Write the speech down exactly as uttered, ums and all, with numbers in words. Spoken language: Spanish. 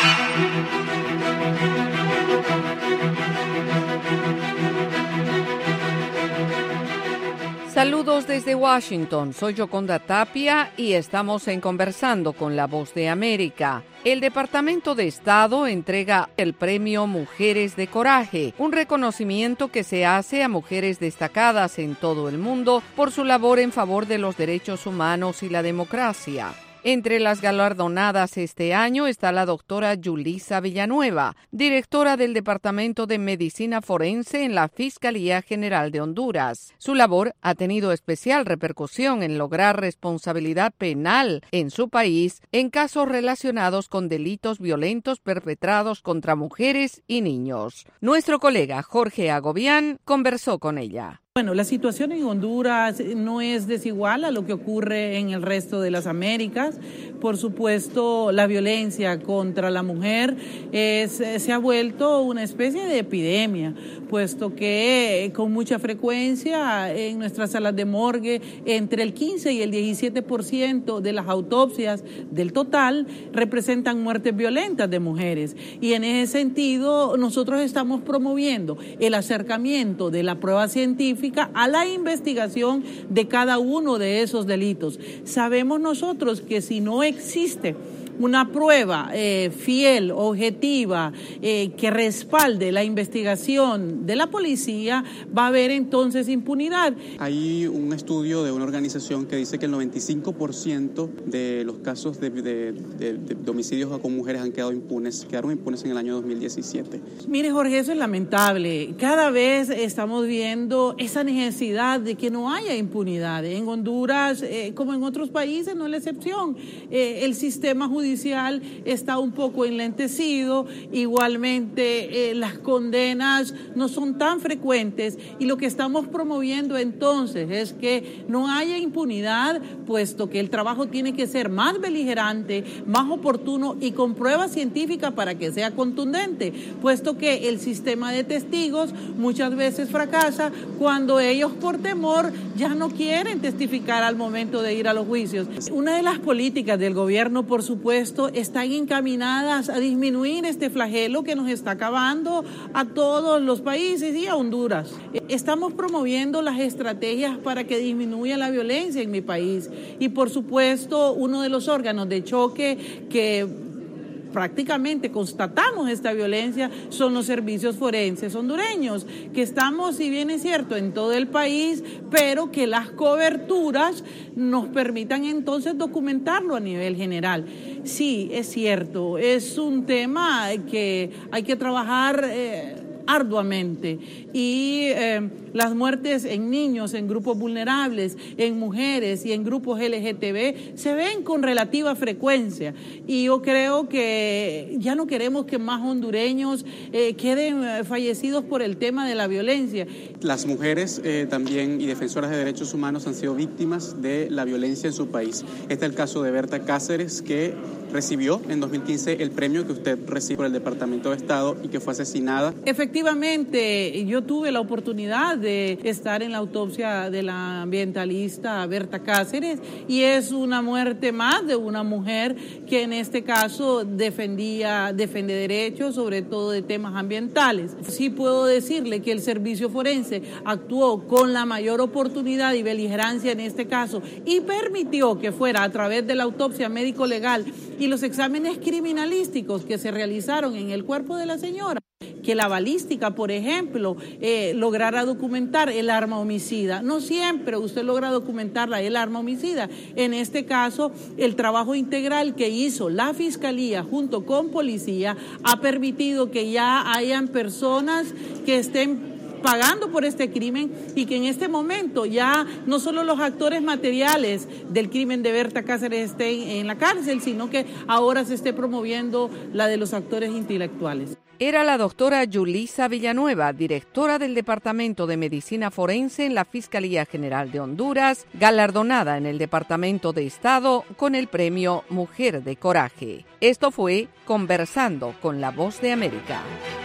Saludos desde Washington, soy Yoconda Tapia y estamos en Conversando con la Voz de América. El Departamento de Estado entrega el premio Mujeres de Coraje, un reconocimiento que se hace a mujeres destacadas en todo el mundo por su labor en favor de los derechos humanos y la democracia. Entre las galardonadas este año está la doctora Yulisa Villanueva, directora del Departamento de Medicina Forense en la Fiscalía General de Honduras. Su labor ha tenido especial repercusión en lograr responsabilidad penal en su país en casos relacionados con delitos violentos perpetrados contra mujeres y niños. Nuestro colega Jorge Agobián conversó con ella. Bueno, la situación en Honduras no es desigual a lo que ocurre en el resto de las Américas. Por supuesto, la violencia contra la mujer es, se ha vuelto una especie de epidemia, puesto que con mucha frecuencia en nuestras salas de morgue entre el quince y el diecisiete por ciento de las autopsias del total representan muertes violentas de mujeres. Y en ese sentido, nosotros estamos promoviendo el acercamiento de la prueba científica a la investigación de cada uno de esos delitos. Sabemos nosotros que si no existe una prueba eh, fiel, objetiva, eh, que respalde la investigación de la policía, va a haber entonces impunidad. Hay un estudio de una organización que dice que el noventa y cinco por ciento de los casos de, de, de, de homicidios con mujeres han quedado impunes, quedaron impunes en el año dos mil diecisiete. Mire, Jorge, eso es lamentable. Cada vez estamos viendo esa necesidad de que no haya impunidad. En Honduras, eh, como en otros países, no es la excepción. Eh, el sistema judicial judicial está un poco enlentecido, igualmente eh, las condenas no son tan frecuentes y lo que estamos promoviendo entonces es que no haya impunidad, puesto que el trabajo tiene que ser más beligerante, más oportuno y con pruebas científicas para que sea contundente, puesto que el sistema de testigos muchas veces fracasa cuando ellos por temor ya no quieren testificar al momento de ir a los juicios. Una de las políticas del gobierno, por supuesto, están encaminadas a disminuir este flagelo que nos está acabando a todos los países y a Honduras. Estamos promoviendo las estrategias para que disminuya la violencia en mi país y, por supuesto, uno de los órganos de choque que prácticamente constatamos esta violencia son los servicios forenses hondureños, que estamos, si bien es cierto, en todo el país, pero que las coberturas nos permitan entonces documentarlo a nivel general. Sí, es cierto, es un tema que hay que trabajar eh, arduamente y eh, las muertes en niños, en grupos vulnerables, en mujeres y en grupos L G T B se ven con relativa frecuencia y yo creo que ya no queremos que más hondureños eh, queden fallecidos por el tema de la violencia. Las mujeres eh, también y defensoras de derechos humanos han sido víctimas de la violencia en su país. Este es el caso de Berta Cáceres, que recibió en dos mil quince el premio que usted recibe por el Departamento de Estado y que fue asesinada. Efectivamente, yo tuve la oportunidad de estar en la autopsia de la ambientalista Berta Cáceres y es una muerte más de una mujer que en este caso defendía, defiende derechos, sobre todo de temas ambientales. Sí puedo decirle que el servicio forense actuó con la mayor oportunidad y beligerancia en este caso y permitió que fuera a través de la autopsia médico-legal y los exámenes criminalísticos que se realizaron en el cuerpo de la señora, que la balística, por ejemplo, eh, lograra documentar el arma homicida. No siempre usted logra documentarla, el arma homicida. En este caso, el trabajo integral que hizo la Fiscalía junto con Policía ha permitido que ya hayan personas que estén pagando por este crimen y que en este momento ya no solo los actores materiales del crimen de Berta Cáceres estén en la cárcel, sino que ahora se esté promoviendo la de los actores intelectuales. Era la doctora Yulisa Villanueva, directora del Departamento de Medicina Forense en la Fiscalía General de Honduras, galardonada en el Departamento de Estado con el premio Mujer de Coraje. Esto fue Conversando con la Voz de América.